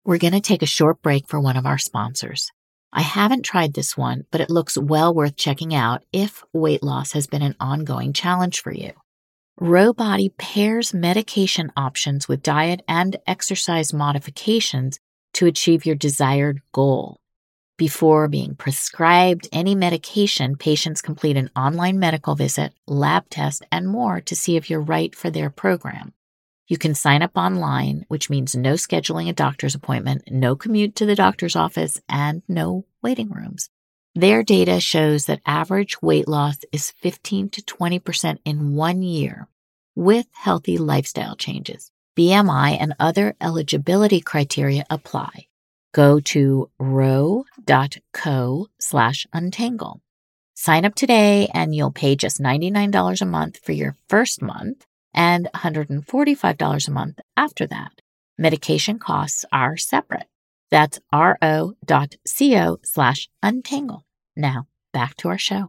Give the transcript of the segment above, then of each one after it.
We're going to take a short break for one of our sponsors. I haven't tried this one, but it looks well worth checking out if weight loss has been an ongoing challenge for you. Rowbody pairs medication options with diet and exercise modifications to achieve your desired goal. Before being prescribed any medication, patients complete an online medical visit, lab test, and more to see if you're right for their program. You can sign up online, which means no scheduling a doctor's appointment, no commute to the doctor's office, and no waiting rooms. Their data shows that average weight loss is 15 to 20% in 1 year with healthy lifestyle changes. BMI and other eligibility criteria apply. Go to row.co/untangle. Sign up today and you'll pay just $99 a month for your first month and $145 a month after that. Medication costs are separate. That's ro.co/untangle. Now, back to our show.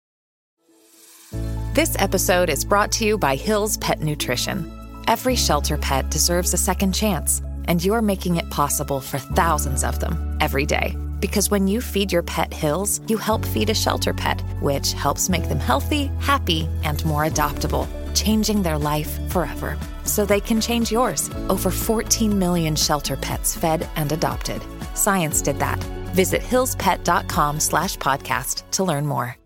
This episode is brought to you by Hill's Pet Nutrition. Every shelter pet deserves a second chance, and you're making it possible for thousands of them every day. Because when you feed your pet Hill's, you help feed a shelter pet, which helps make them healthy, happy, and more adoptable, changing their life forever. So they can change yours. Over 14 million shelter pets fed and adopted. Science did that. Visit hillspet.com/podcast to learn more.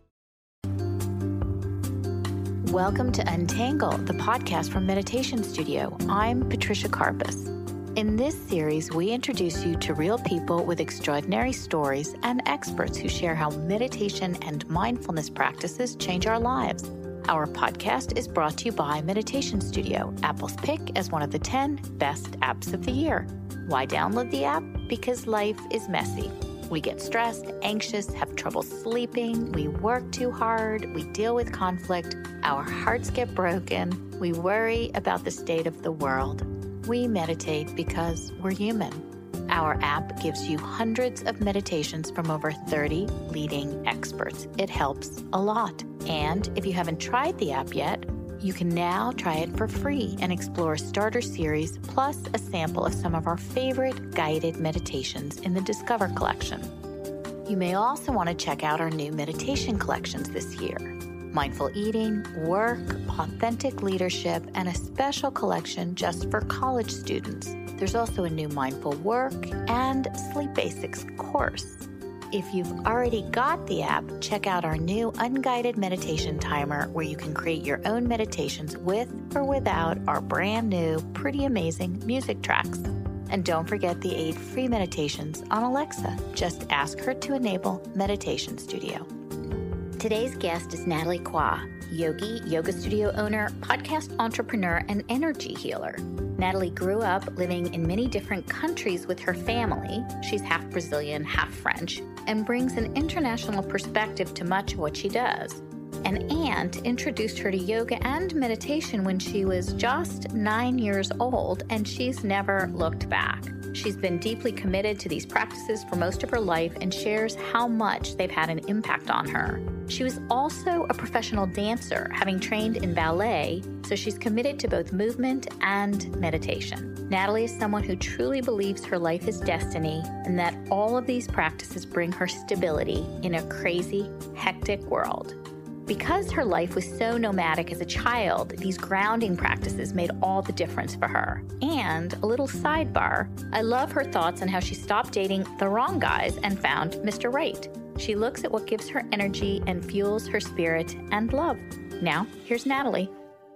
Welcome to Untangle, the podcast from Meditation Studio. I'm Patricia Karpus. In this series, we introduce you to real people with extraordinary stories and experts who share how meditation and mindfulness practices change our lives. Our podcast is brought to you by Meditation Studio, Apple's pick as one of the 10 best apps of the year. Why download the app? Because life is messy. We get stressed, anxious, have trouble sleeping, we work too hard, we deal with conflict, our hearts get broken, we worry about the state of the world. We meditate because we're human. Our app gives you hundreds of meditations from over 30 leading experts. It helps a lot. And if you haven't tried the app yet, you can now try it for free and explore a starter series plus a sample of some of our favorite guided meditations in the Discover collection. You may also want to check out our new meditation collections this year. Mindful eating, work, authentic leadership, and a special collection just for college students. There's also a new mindful work and sleep basics course. If you've already got the app, check out our new unguided meditation timer where you can create your own meditations with or without our brand new, pretty amazing music tracks. And don't forget the 8 free meditations on Alexa. Just ask her to enable Meditation Studio. Today's guest is Natalie Kwa, yogi, yoga studio owner, podcast entrepreneur, and energy healer. Natalie grew up living in many different countries with her family. She's half Brazilian, half French, and brings an international perspective to much of what she does. An aunt introduced her to yoga and meditation when she was just 9 years old, and she's never looked back. She's been deeply committed to these practices for most of her life and shares how much they've had an impact on her. She was also a professional dancer, having trained in ballet, so she's committed to both movement and meditation. Natalie is someone who truly believes her life is destiny and that all of these practices bring her stability in a crazy, hectic world. Because her life was so nomadic as a child, these grounding practices made all the difference for her. And a little sidebar, I love her thoughts on how she stopped dating the wrong guys and found Mr. Right. She looks at what gives her energy and fuels her spirit and love. Now, here's Natalie.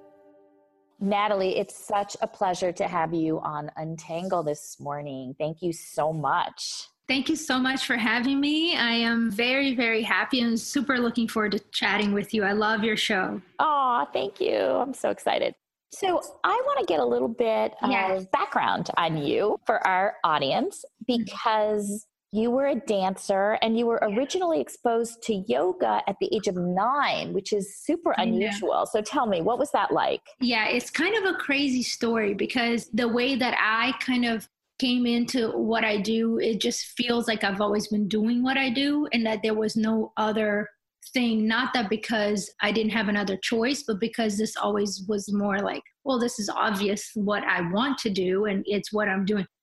Natalie, it's such a pleasure to have you on Untangle this morning. Thank you so much. Thank you so much for having me. I am very, very happy and super looking forward to chatting with you. I love your show. Oh, thank you. I'm so excited. So I want to get a little bit of background on you for our audience because you were a dancer and you were originally exposed to yoga at the age of 9, which is super unusual. So tell me, what was that like? Yeah, it's kind of a crazy story because the way that I kind of came into what I do, it just feels like I've always been doing what I do and that there was no other thing. Not that because I didn't have another choice, but because this always was more like, well, this is obvious what I want to do and it's what I'm doing.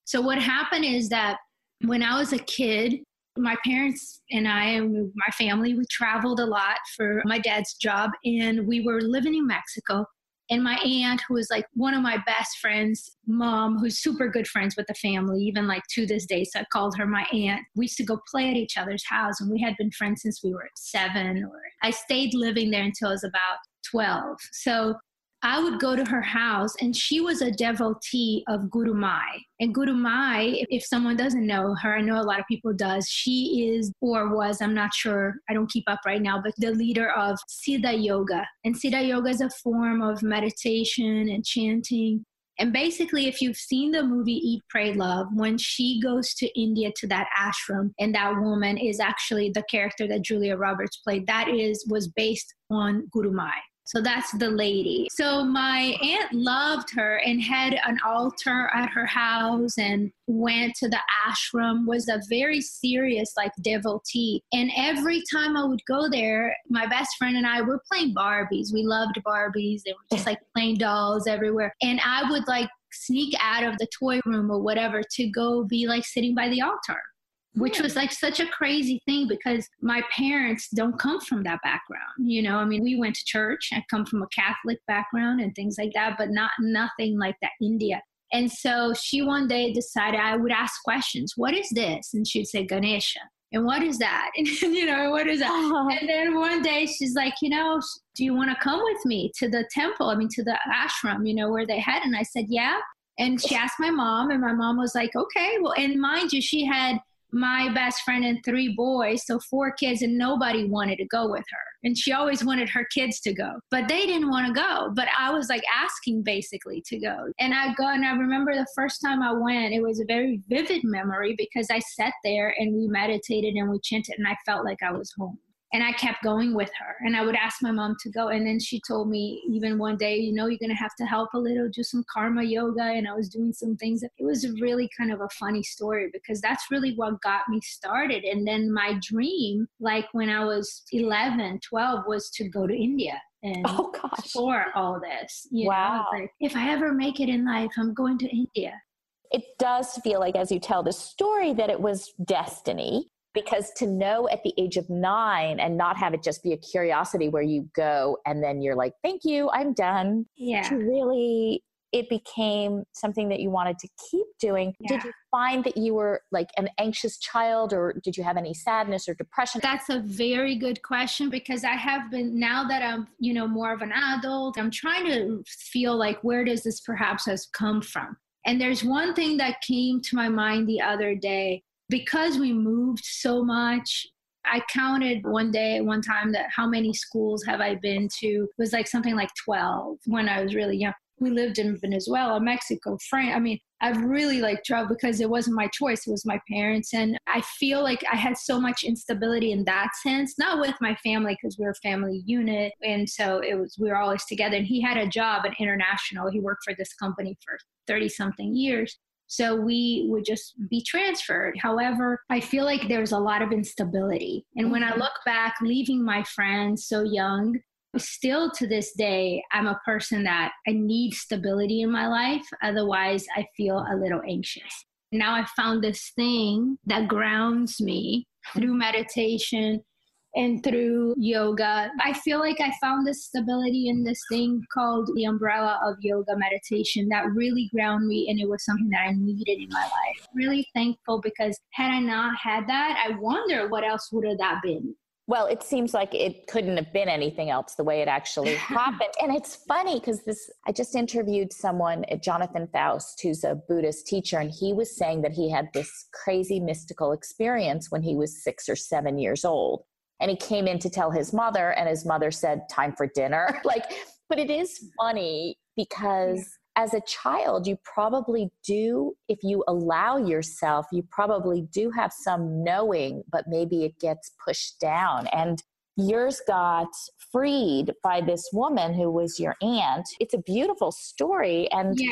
So what happened is that when I was a kid, my parents and I and my family, we traveled a lot for my dad's job, and we were living in Mexico. And my aunt, who was like one of my best friends, mom, who's super good friends with the family, even like to this day. So I called her my aunt. We used to go play at each other's house, and we had been friends since we were 7. Or I stayed living there until I was about 12. So I would go to her house, and she was a devotee of Guru Mai. And Guru Mai, if someone doesn't know her, I know a lot of people does, she is, or was, I'm not sure, I don't keep up right now, but the leader of Siddha Yoga. And Siddha Yoga is a form of meditation and chanting. And basically, if you've seen the movie Eat, Pray, Love, when she goes to India to that ashram, and that woman is actually the character that Julia Roberts played, was based on Guru Mai. So that's the lady. So my aunt loved her and had an altar at her house and went to the ashram, was a very serious like devotee. And every time I would go there, my best friend and I were playing Barbies. We loved Barbies. They were just like playing dolls everywhere. And I would like sneak out of the toy room or whatever to go be like sitting by the altar. Which was like such a crazy thing because my parents don't come from that background. You know, I mean, we went to church. I come from a Catholic background and things like that, but nothing like that India. And so she one day decided I would ask questions. What is this? And she'd say Ganesha. And what is that? And, you know, what is that? And then one day she's like, you know, do you want to come with me to the temple? I mean, to the ashram, you know, where they had. And I said, yeah. And she asked my mom, and my mom was like, okay. Well, and mind you, she had my best friend and 3 boys, so 4 kids, and nobody wanted to go with her. And she always wanted her kids to go, but they didn't want to go. But I was like asking basically to go. And I go, and I remember the first time I went, it was a very vivid memory because I sat there and we meditated and we chanted, and I felt like I was home. And I kept going with her, and I would ask my mom to go. And then she told me even one day, you know, you're going to have to help a little, do some karma yoga. And I was doing some things. It was really kind of a funny story because that's really what got me started. And then my dream, like when I was 11, 12, was to go to India and explore all this. You know, like, if I ever make it in life, I'm going to India. It does feel like, as you tell the story, that it was destiny. Because to know at the age of 9 and not have it just be a curiosity where you go and then you're like, thank you, I'm done. Yeah. To really, it became something that you wanted to keep doing. Yeah. Did you find that you were like an anxious child, or did you have any sadness or depression? That's a very good question because I have been, now that I'm, you know, more of an adult, I'm trying to feel like, where does this perhaps has come from? And there's one thing that came to my mind the other day. Because we moved so much, I counted one time that how many schools have I been to? It was like something like 12 when I was really young. We lived in Venezuela, Mexico, France. I mean, I've really like traveled because it wasn't my choice. It was my parents. And I feel like I had so much instability in that sense, not with my family because we're a family unit. And so we were always together. And he had a job at International. He worked for this company for 30 something years. So we would just be transferred. However, I feel like there's a lot of instability. And when I look back, leaving my friends so young, still to this day, I'm a person that I need stability in my life. Otherwise, I feel a little anxious. Now I found this thing that grounds me through meditation and through yoga. I feel like I found this stability in this thing called the umbrella of yoga meditation that really grounded me, and it was something that I needed in my life. Really thankful because had I not had that, I wonder what else would have that been. Well, it seems like it couldn't have been anything else the way it actually happened. And it's funny because I just interviewed someone, Jonathan Faust, who's a Buddhist teacher, and he was saying that he had this crazy mystical experience when he was 6 or 7 years old. And he came in to tell his mother, and his mother said, time for dinner. But it is funny because as a child, you probably do, if you allow yourself, you probably do have some knowing, but maybe it gets pushed down. And yours got freed by this woman who was your aunt. It's a beautiful story. And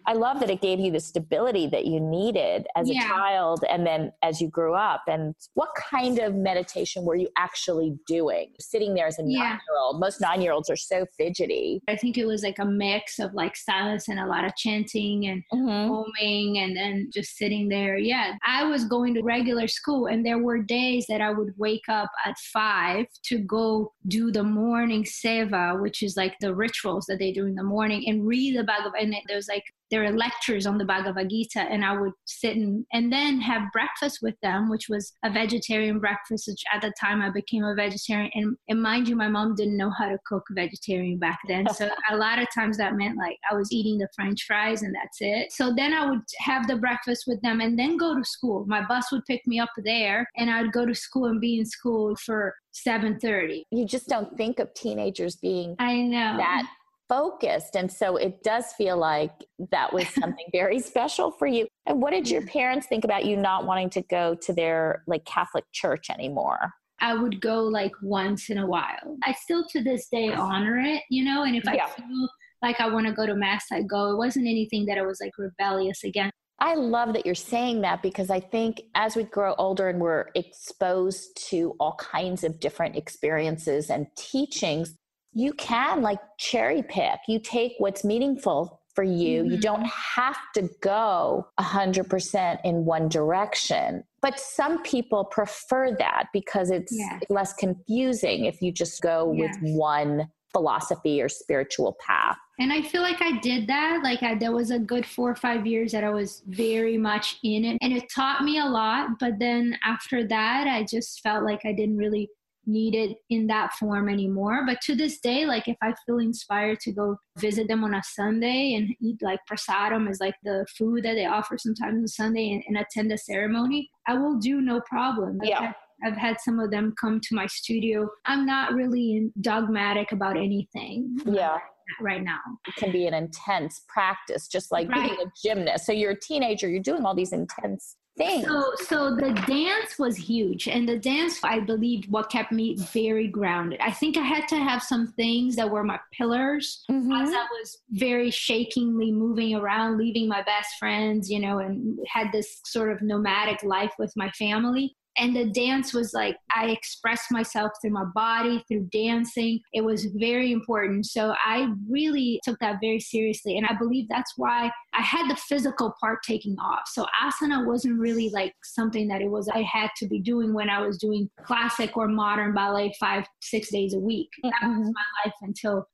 I love that it gave you the stability that you needed as a child and then as you grew up. And what kind of meditation were you actually doing? Sitting there as a 9-year-old. Most 9-year-olds are so fidgety. I think it was like a mix of like silence and a lot of chanting and humming and then just sitting there. Yeah, I was going to regular school and there were days that I would wake up at 5 to go do the morning seva, which is like the rituals that they do in the morning, and read the Bhagavad Gita. And there's like, there are lectures on the Bhagavad Gita, and I would sit and then have breakfast with them, which was a vegetarian breakfast, which at the time I became a vegetarian. And mind you, my mom didn't know how to cook vegetarian back then. So a lot of times that meant like I was eating the French fries and that's it. So then I would have the breakfast with them and then go to school. My bus would pick me up there and I would go to school and be in school for 7:30. You just don't think of teenagers being that focused. And so it does feel like that was something very special for you. And what did your parents think about you not wanting to go to their like Catholic church anymore? I would go like once in a while. I still to this day honor it, and if I feel like I want to go to mass, I go. It wasn't anything that I was like rebellious against. I love that you're saying that, because I think as we grow older and we're exposed to all kinds of different experiences and teachings, you can like cherry pick. You take what's meaningful for you. You don't have to go 100% in one direction. But some people prefer that because it's less confusing if you just go with one philosophy or spiritual path. And I feel like I did that. Like there was a good 4 or 5 years that I was very much in it, and it taught me a lot. But then after that, I just felt like I didn't really need it in that form anymore. But to this day, like if I feel inspired to go visit them on a Sunday and eat like prasadam is like the food that they offer sometimes on Sunday and attend a ceremony, I will do no problem. I've had some of them come to my studio. I'm not really dogmatic about anything. Right now. It can be an intense practice, just like being a gymnast. So you're a teenager, you're doing all these intense things. So the dance was huge. And the dance, I believe, what kept me very grounded. I think I had to have some things that were my pillars as I was very shakingly moving around, leaving my best friends, and had this sort of nomadic life with my family. And the dance was like, I expressed myself through my body, through dancing. It was very important. So I really took that very seriously. And I believe that's why I had the physical part taking off. So asana wasn't really like something that I had to be doing when I was doing classic or modern ballet 5-6 days a week. That was my life until,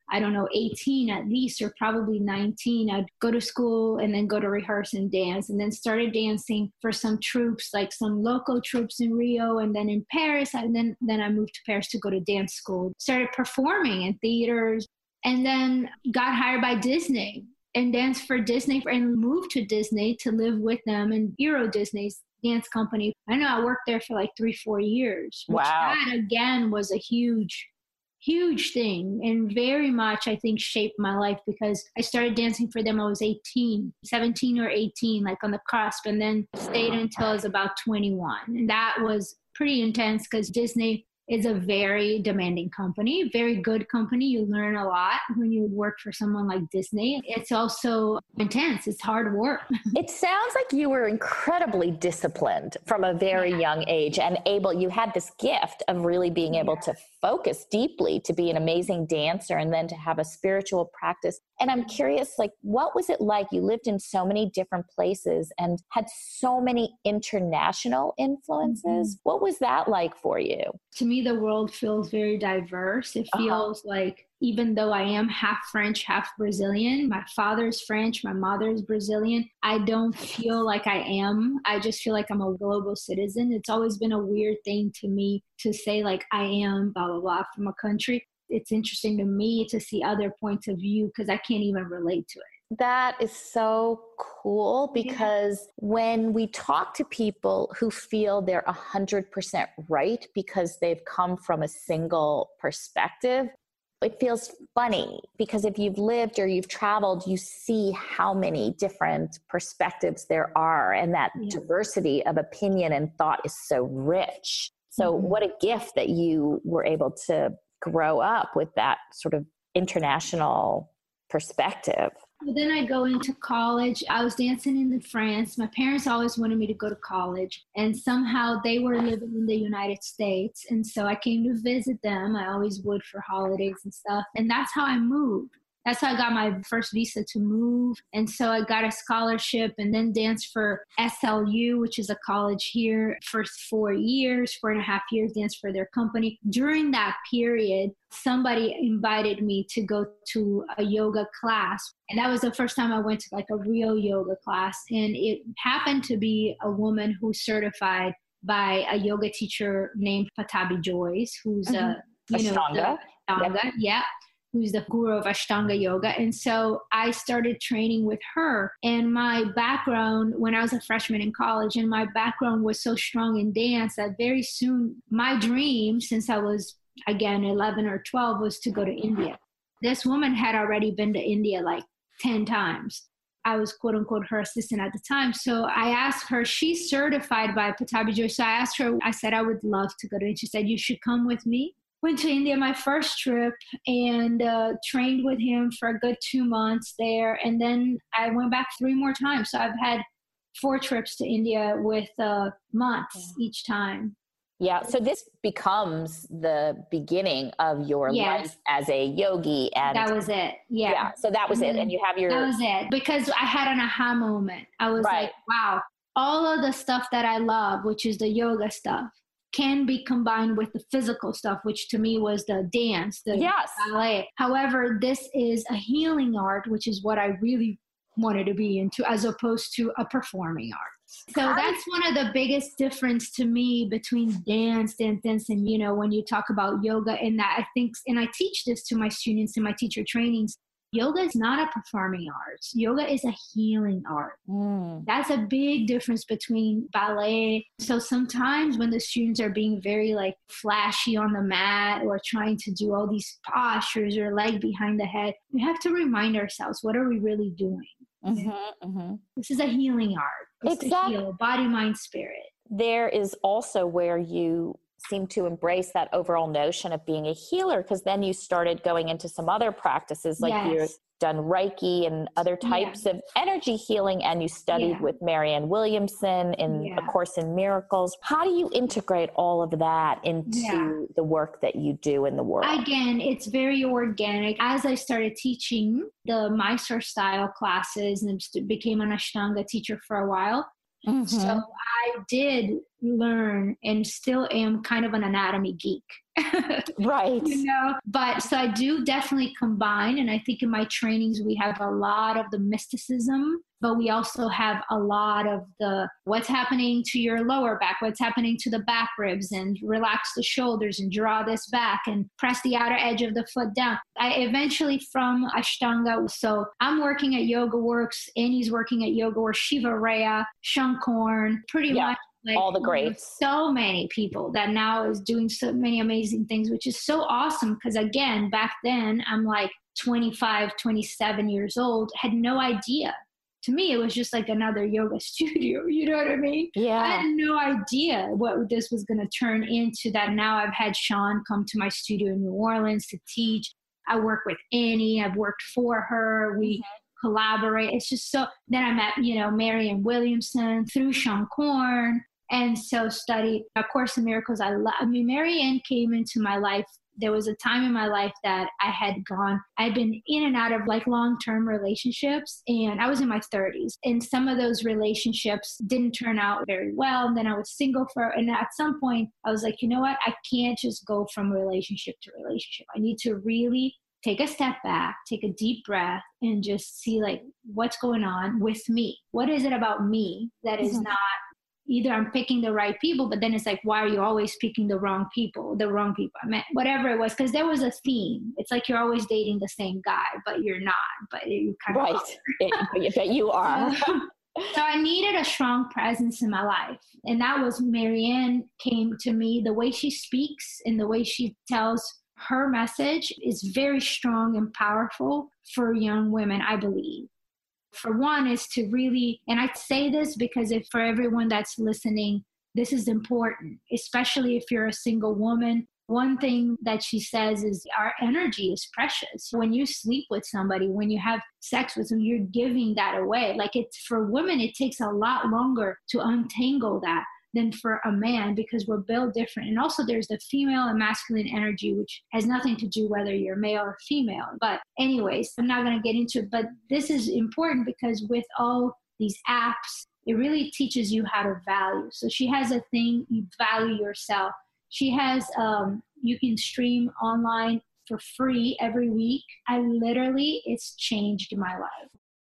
18 at least, or probably 19. I'd go to school and then go to rehearse and dance, and then started dancing for some troops, like some local troops in Rio and then in Paris. And then I moved to Paris to go to dance school, started performing in theaters, and then got hired by Disney and danced for Disney and moved to Disney to live with them and Euro Disney's dance company. I know I worked there for like 3-4 years. Which that again was a huge thing, and very much I think shaped my life, because I started dancing for them I was 17 or 18, like on the cusp, and then stayed until I was about 21. And that was pretty intense because Disney is a very demanding company, very good company. You learn a lot when you work for someone like Disney. It's also intense. It's hard work. It sounds like you were incredibly disciplined from a very young age, and you had this gift of really being able to focus deeply, to be an amazing dancer, and then to have a spiritual practice. And I'm curious, like, what was it like? You lived in so many different places and had so many international influences. What was that like for you? To me, the world feels very diverse. It feels like, even though I am half French, half Brazilian, my father's French, my mother's Brazilian, I don't feel like I am. I just feel like I'm a global citizen. It's always been a weird thing to me to say like I am blah, blah, blah from a country. It's interesting to me to see other points of view because I can't even relate to it. That is so cool, because when we talk to people who feel they're 100% right because they've come from a single perspective, it feels funny, because if you've lived or you've traveled, you see how many different perspectives there are, and that diversity of opinion and thought is so rich. So what a gift that you were able to grow up with that sort of international perspective. But then I go into college. I was dancing in France. My parents always wanted me to go to college, and somehow they were living in the United States. And so I came to visit them. I always would for holidays and stuff. And that's how I moved. That's how I got my first visa to move. And so I got a scholarship and then danced for SLU, which is a college here, for 4 years, 4.5 years, danced for their company. During that period, somebody invited me to go to a yoga class. And that was the first time I went to like a real yoga class. And it happened to be a woman who's certified by a yoga teacher named Pattabhi Jois, who's Ashtanga. Yeah, who's the guru of Ashtanga yoga. And so I started training with her. And my background, when I was a freshman in college, and my background was so strong in dance that very soon my dream, since I was, again, 11 or 12, was to go to India. This woman had already been to India like 10 times. I was quote unquote her assistant at the time. So I asked her, she's certified by Pattabhi Jois. So I asked her, I said, I would love to go to India. She said, you should come with me. Went to India my first trip and trained with him for a good 2 months there. And then I went back 3 more times. So I've had 4 trips to India with months each time. Yeah. So this becomes the beginning of your life as a yogi. And that was it. Yeah. So that was it. And you have your... That was it. Because I had an aha moment. I was like, wow, all of the stuff that I love, which is the yoga stuff, can be combined with the physical stuff, which to me was the dance, the ballet. However, this is a healing art, which is what I really wanted to be into, as opposed to a performing art. So that's one of the biggest difference to me between dance, and, you know, when you talk about yoga, and that I think, and I teach this to my students in my teacher trainings, yoga is not a performing art. Yoga is a healing art. That's a big difference between ballet. So sometimes when the students are being very like flashy on the mat or trying to do all these postures or leg behind the head, we have to remind ourselves, what are we really doing? This is a healing art. It's to heal body, mind, spirit. There is also where you seem to embrace that overall notion of being a healer, because then you started going into some other practices, like you've done Reiki and other types of energy healing, and you studied with Marianne Williamson in A Course in Miracles. How do you integrate all of that into the work that you do in the world? Again, it's very organic. As I started teaching the Mysore style classes and became an Ashtanga teacher for a while, so I did learn and still am kind of an anatomy geek. Right. You know, but so I do definitely combine. And I think in my trainings, we have a lot of the mysticism, but we also have a lot of the what's happening to your lower back, what's happening to the back ribs, and relax the shoulders and draw this back and press the outer edge of the foot down. I eventually from Ashtanga, so I'm working at Yoga Works, Annie's working at Yoga Works, Shiva Raya, Shankorn, pretty much. Like, all the greats. So many people that now is doing so many amazing things, which is so awesome. Because again, back then I'm like 25, 27 years old, had no idea. To me, it was just like another yoga studio. You know what I mean? Yeah. I had no idea what this was going to turn into. That now I've had Sean come to my studio in New Orleans to teach. I work with Annie. I've worked for her. We collaborate. It's just so, then I met, you know, Marianne Williamson through Shankorn. And so studied A Course in Miracles. I mean, Marianne came into my life. There was a time in my life that I'd been in and out of like long-term relationships, and I was in my 30s. And some of those relationships didn't turn out very well. And then I was single and at some point I was like, you know what? I can't just go from relationship to relationship. I need to really take a step back, take a deep breath, and just see like what's going on with me. What is it about me that is not, either I'm picking the right people, but then it's like, why are you always picking the wrong people? I mean, whatever it was, because there was a theme. It's like you're always dating the same guy, but you're not. But you kind of right. But you are. So I needed a strong presence in my life, and that was Marianne came to me. The way she speaks and the way she tells her message is very strong and powerful for young women, I believe. For one is to really, and I say this because for everyone that's listening, this is important, especially if you're a single woman One thing that she says is our energy is precious. When you sleep with somebody, when you have sex with them, you're giving that away. Like, it's for women, it takes a lot longer to untangle that than for a man, because we're built different. And also there's the female and masculine energy, which has nothing to do whether you're male or female. But anyways, I'm not going to get into it, but this is important because with all these apps, it really teaches you how to value. So she has a thing, you value yourself. She has, you can stream online for free every week. It's changed my life.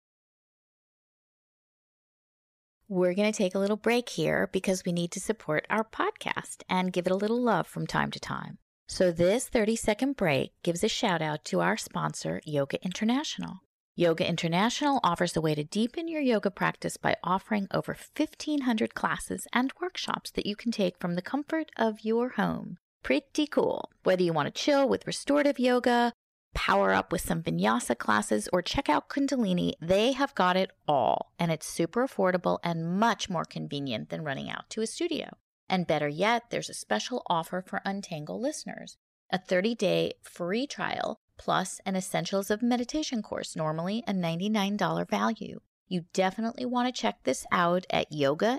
We're going to take a little break here because we need to support our podcast and give it a little love from time to time. So this 30-second break gives a shout out to our sponsor, Yoga International. Yoga International offers a way to deepen your yoga practice by offering over 1,500 classes and workshops that you can take from the comfort of your home. Pretty cool. Whether you want to chill with restorative yoga, power up with some vinyasa classes, or check out Kundalini, they have got it all. And it's super affordable and much more convenient than running out to a studio. And better yet, there's a special offer for Untangle listeners. A 30-day free trial plus an Essentials of Meditation course, normally a $99 value. You definitely want to check this out at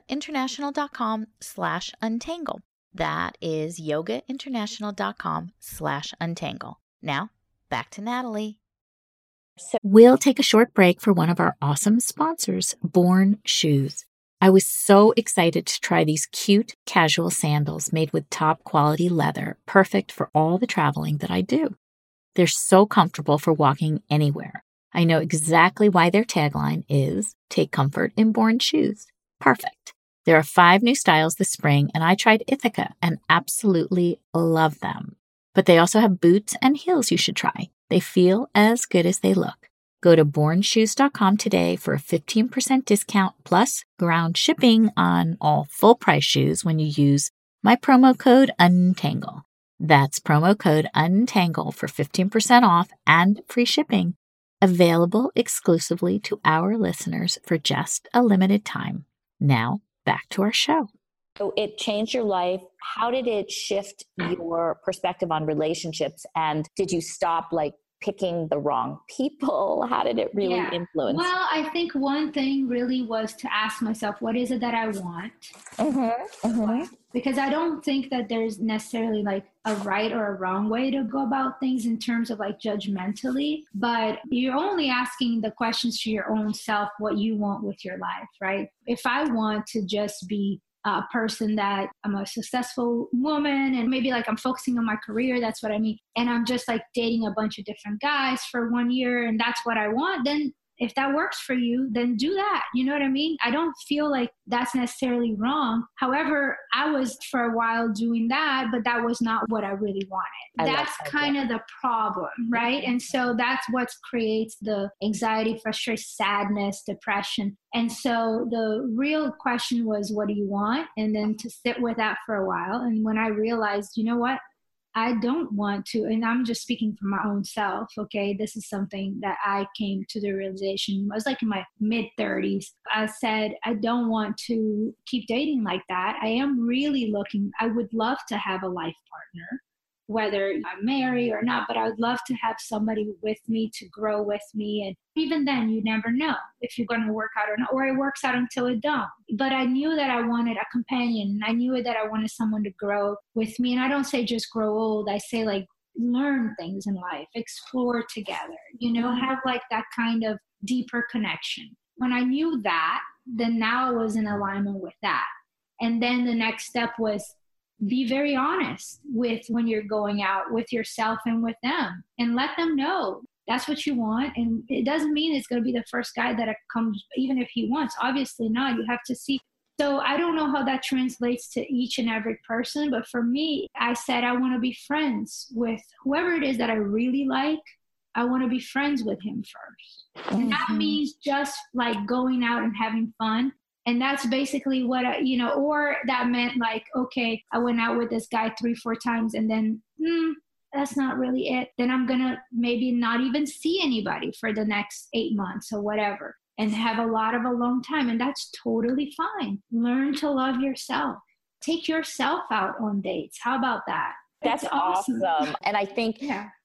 yogainternational.com/untangle. That is yogainternational.com/untangle. Now, back to Natalie. We'll take a short break for one of our awesome sponsors, Born Shoes. I was so excited to try these cute casual sandals made with top quality leather, perfect for all the traveling that I do. They're so comfortable for walking anywhere. I know exactly why their tagline is, "Take comfort in Born Shoes." Perfect. There are 5 new styles this spring, and I tried Ithaca and absolutely love them. But they also have boots and heels you should try. They feel as good as they look. Go to bornshoes.com today for a 15% discount plus ground shipping on all full price shoes when you use my promo code UNTANGLE. That's promo code UNTANGLE for 15% off and free shipping. Available exclusively to our listeners for just a limited time. Now, back to our show. So it changed your life. How did it shift your perspective on relationships? And did you stop picking the wrong people? How did it really influence? Well, I think one thing really was to ask myself, what is it that I want? Because I don't think that there's necessarily a right or a wrong way to go about things in terms of judgmentally, but you're only asking the questions to your own self, what you want with your life, right? If I want to just be a person that I'm a successful woman and maybe I'm focusing on my career, that's what I mean. And I'm just dating a bunch of different guys for 1 year and that's what I want, then if that works for you, then do that. You know what I mean? I don't feel like that's necessarily wrong. However, I was for a while doing that, but that was not what I really wanted. That's kind of the problem, right? And so that's what creates the anxiety, frustration, sadness, depression. And so the real question was, what do you want? And then to sit with that for a while. And when I realized, you know what? I don't want to, and I'm just speaking for my own self, okay? This is something that I came to the realization, I was in my mid-30s. I said, I don't want to keep dating like that. I am really I would love to have a life partner, whether I'm married or not, but I would love to have somebody with me to grow with me. And even then, you never know if you're going to work out or not, or it works out until it don't. But I knew that I wanted a companion. And I knew that I wanted someone to grow with me. And I don't say just grow old. I say learn things in life, explore together, have that kind of deeper connection. When I knew that, then now I was in alignment with that. And then the next step was be very honest with when you're going out with yourself and with them, and let them know that's what you want. And it doesn't mean it's going to be the first guy that comes, even if he wants, obviously not. You have to see. So I don't know how that translates to each and every person, but for me, I said, I want to be friends with whoever it is that I really like. I want to be friends with him first. Mm-hmm. And that means just going out and having fun. And that's basically what or that meant okay, I went out with this guy 3-4 times and then, that's not really it. Then I'm going to maybe not even see anybody for the next 8 months or whatever, and have a lot of alone time. And that's totally fine. Learn to love yourself. Take yourself out on dates. How about that? That's awesome. And I think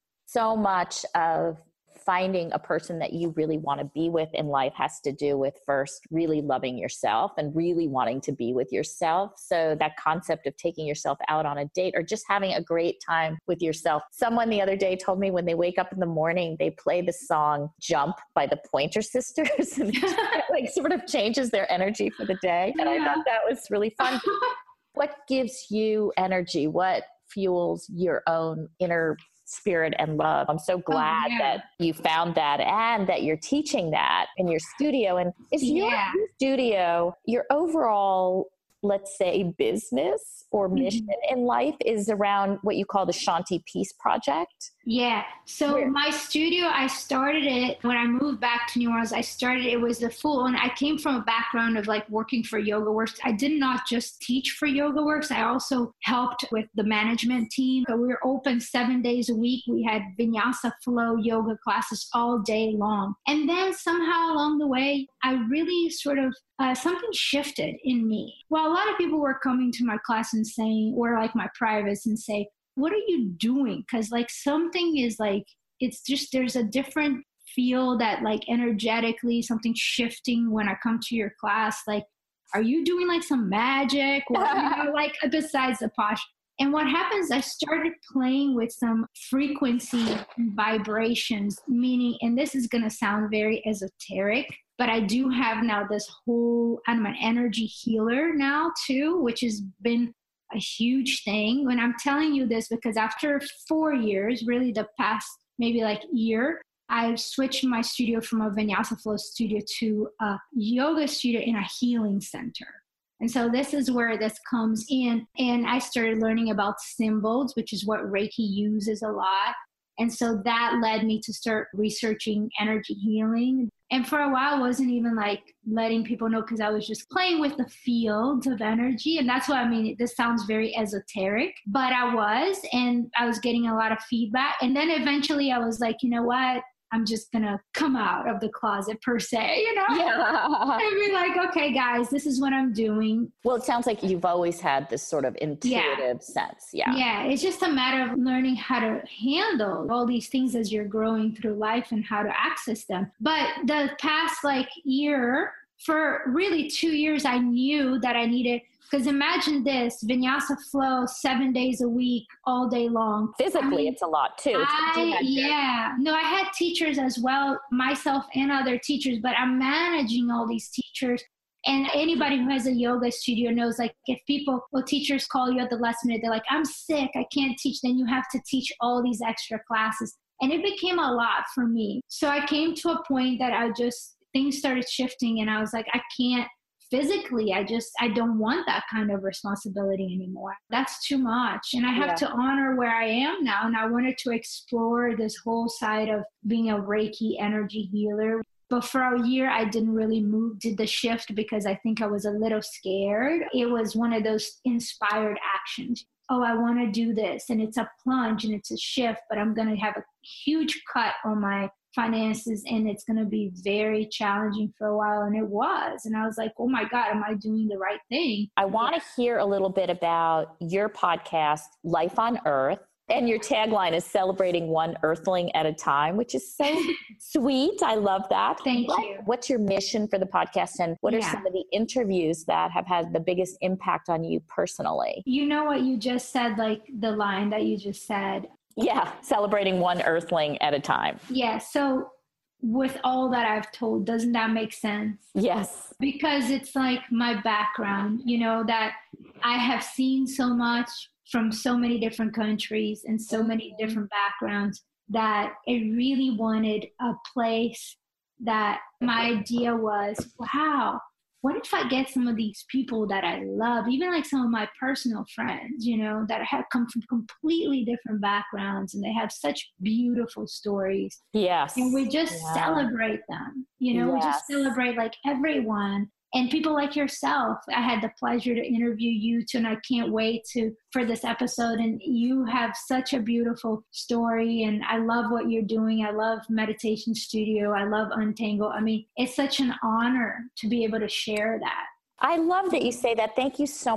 so much of finding a person that you really want to be with in life has to do with first really loving yourself and really wanting to be with yourself. So that concept of taking yourself out on a date or just having a great time with yourself. Someone the other day told me when they wake up in the morning, they play the song Jump by the Pointer Sisters and it like sort of changes their energy for the day. And I thought that was really fun. What gives you energy? What fuels your own inner spirit and love? I'm so glad that you found that and that you're teaching that in your studio. And is your studio, your overall, let's say, business or mission in life is around what you call the Shanti Peace Project? Yeah. So my studio, I started it when I moved back to New Orleans. It was the full, and I came from a background of like working for YogaWorks. I did not just teach for YogaWorks. I also helped with the management team. So we were open 7 days a week. We had Vinyasa flow yoga classes all day long. And then somehow along the way, I really sort of, something shifted in me. Well, a lot of people were coming to my class and saying, or like my privates and say, what are you doing? Because like something is like, it's just, there's a different feel that like energetically something shifting when I come to your class. Like, are you doing like some magic? Or, like besides the posh. And what happens, I started playing with some frequency and vibrations, meaning, and this is going to sound very esoteric, but I do have now this whole, I'm an energy healer now too, which has been a huge thing. When I'm telling you this, because after 4 years, really the past maybe like year, I switched my studio from a Vinyasa flow studio to a yoga studio in a healing center. And so this is where this comes in. And I started learning about symbols, which is what Reiki uses a lot. And so that led me to start researching energy healing. And for a while, I wasn't even like letting people know because I was just playing with the fields of energy. And that's what I mean. This sounds very esoteric, but I was, and I was getting a lot of feedback. And then eventually I was like, you know what? I'm just going to come out of the closet per se, you know? Yeah. And be like, okay, guys, this is what I'm doing. Well, it sounds like you've always had this sort of intuitive sense. Yeah. Yeah. It's just a matter of learning how to handle all these things as you're growing through life and how to access them. But the past like year, for really 2 years, I knew that I needed, because imagine this, Vinyasa flow 7 days a week, all day long. Physically, it's a lot too. I had teachers as well, myself and other teachers, but I'm managing all these teachers. And anybody who has a yoga studio knows, like, if teachers call you at the last minute, they're like, I'm sick, I can't teach. Then you have to teach all these extra classes. And it became a lot for me. So I came to a point that things started shifting and I was like, I can't. Physically, I don't want that kind of responsibility anymore. That's too much. And I have to honor where I am now. And I wanted to explore this whole side of being a Reiki energy healer. But for a year, I didn't really did the shift because I think I was a little scared. It was one of those inspired actions. Oh, I want to do this. And it's a plunge and it's a shift, but I'm going to have a huge cut on my finances and it's going to be very challenging for a while. And it was. And I was like, oh my God, am I doing the right thing? I want to hear a little bit about your podcast, Life on Earth. And your tagline is celebrating one earthling at a time, which is so sweet. I love that. Thank you. What's your mission for the podcast? And what are some of the interviews that have had the biggest impact on you personally? You know what you just said, like the line that you just said. Yeah, celebrating one earthling at a time. Yeah, so with all that I've told, doesn't that make sense? Yes. Because it's like my background, that I have seen so much from so many different countries and so many different backgrounds that it really wanted a place that my idea was, wow, what if I get some of these people that I love, even like some of my personal friends, that have come from completely different backgrounds and they have such beautiful stories. Yes. And we just celebrate them, we just celebrate like everyone. And people like yourself, I had the pleasure to interview you too, and I can't wait for this episode. And you have such a beautiful story, and I love what you're doing. I love Meditation Studio. I love Untangle. I mean, it's such an honor to be able to share that. I love that you say that. Thank you so much.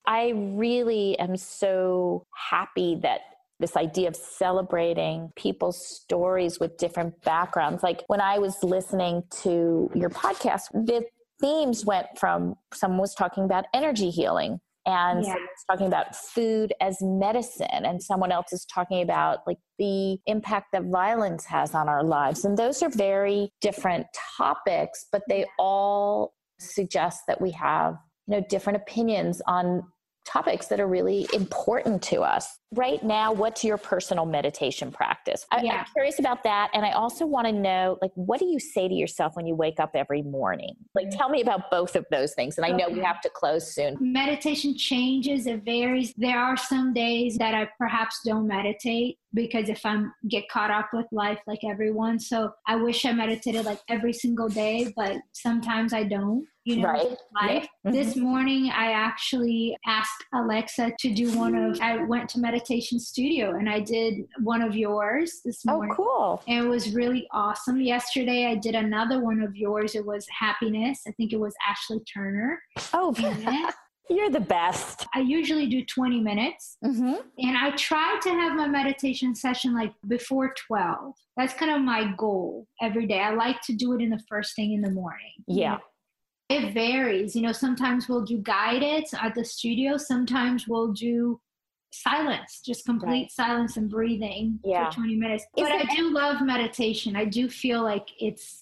I really am so happy that this idea of celebrating people's stories with different backgrounds. Like when I was listening to your podcast, the themes went from someone was talking about energy healing, and someone's talking about food as medicine, and someone else is talking about like the impact that violence has on our lives. And those are very different topics, but they all suggest that we have, different opinions on topics that are really important to us. Right now, what's your personal meditation practice? I'm curious about that. And I also want to know, like, what do you say to yourself when you wake up every morning? Like, tell me about both of those things. And I know we have to close soon. Meditation changes. It varies. There are some days that I perhaps don't meditate because if I get caught up with life like everyone. So I wish I meditated like every single day, but sometimes I don't. Right. Life. Yeah. This morning, I actually asked Alexa to do I went to Meditation Studio and I did one of yours this morning. Oh, cool. And it was really awesome. Yesterday, I did another one of yours. It was happiness. I think it was Ashley Turner. Oh, you're the best. I usually do 20 minutes. And I try to have my meditation session like before 12. That's kind of my goal every day. I like to do it in the first thing in the morning. Yeah. It varies. Sometimes we'll do guided at the studio. Sometimes we'll do silence, just complete silence and breathing for 20 minutes. But I do love meditation. I do feel like it's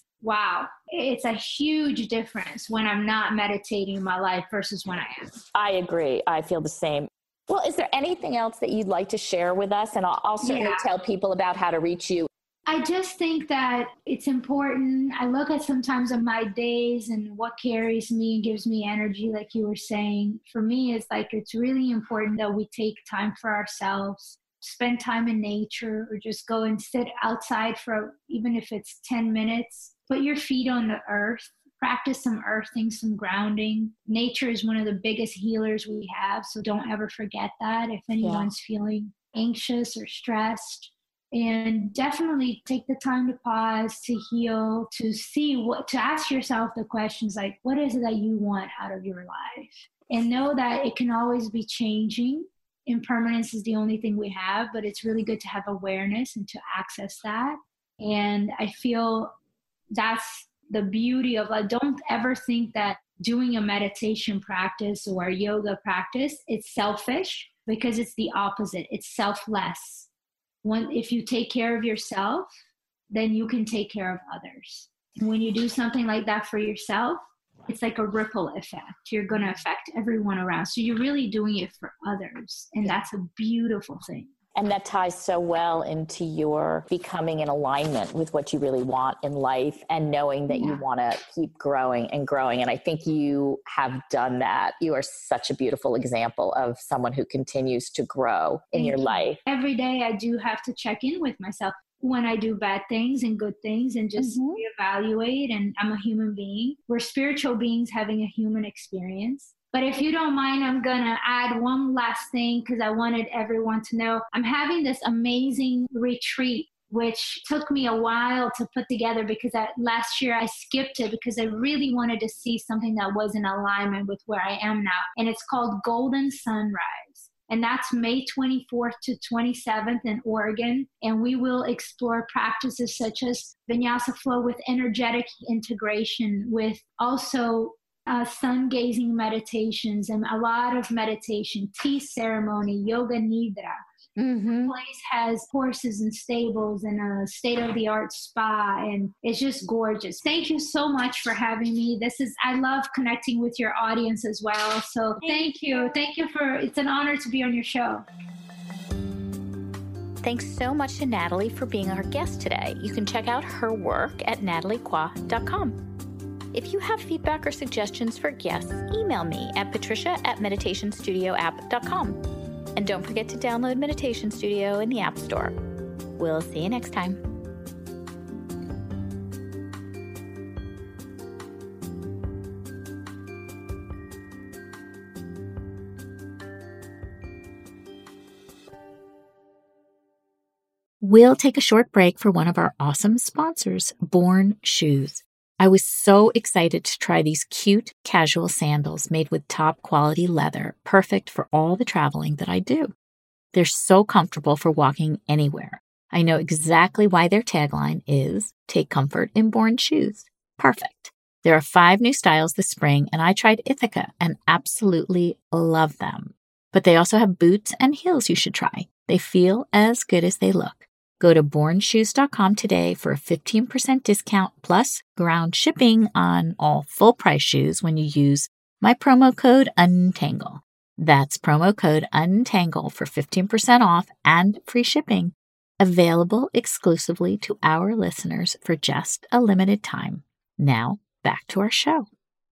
a huge difference when I'm not meditating in my life versus when I am. I agree. I feel the same. Well, is there anything else that you'd like to share with us? And I'll certainly tell people about how to reach you. I just think that it's important. I look at sometimes of my days and what carries me and gives me energy, like you were saying. For me, it's like it's really important that we take time for ourselves, spend time in nature, or just go and sit outside for, even if it's 10 minutes, put your feet on the earth, practice some earthing, some grounding. Nature is one of the biggest healers we have, so don't ever forget that if anyone's feeling anxious or stressed. And definitely take the time to pause, to heal, to ask yourself the questions like, what is it that you want out of your life? And know that it can always be changing. Impermanence is the only thing we have, but it's really good to have awareness and to access that. And I feel that's the beauty of like, don't ever think that doing a meditation practice or a yoga practice, it's selfish, because it's the opposite. It's selfless. If you take care of yourself, then you can take care of others. And when you do something like that for yourself, it's like a ripple effect. You're going to affect everyone around. So you're really doing it for others. And that's a beautiful thing. And that ties so well into your becoming in alignment with what you really want in life and knowing that you want to keep growing and growing. And I think you have done that. You are such a beautiful example of someone who continues to grow in your life. Every day I do have to check in with myself when I do bad things and good things and just reevaluate. And I'm a human being. We're spiritual beings having a human experience. But if you don't mind, I'm going to add one last thing because I wanted everyone to know I'm having this amazing retreat, which took me a while to put together because last year I skipped it because I really wanted to see something that was in alignment with where I am now. And it's called Golden Sunrise. And that's May 24th to 27th in Oregon. And we will explore practices such as Vinyasa flow with energetic integration, with also sun gazing meditations and a lot of meditation, tea ceremony, yoga nidra. The place has horses and stables and a state-of-the-art spa, and it's just gorgeous. Thank you so much for having me. I love connecting with your audience as well. So thank you. It's an honor to be on your show. Thanks so much to Natalie for being our guest today. You can check out her work at nataliekwa.com. If you have feedback or suggestions for guests, email me at patricia@meditationstudioapp.com. And don't forget to download Meditation Studio in the App Store. We'll see you next time. We'll take a short break for one of our awesome sponsors, Born Shoes. I was so excited to try these cute casual sandals made with top quality leather, perfect for all the traveling that I do. They're so comfortable for walking anywhere. I know exactly why their tagline is "Take comfort in Born shoes." Perfect. There are 5 new styles this spring, and I tried Ithaca and absolutely love them. But they also have boots and heels you should try. They feel as good as they look. Go to bornshoes.com today for a 15% discount plus ground shipping on all full price shoes when you use my promo code UNTANGLE. That's promo code UNTANGLE for 15% off and free shipping. Available exclusively to our listeners for just a limited time. Now, back to our show.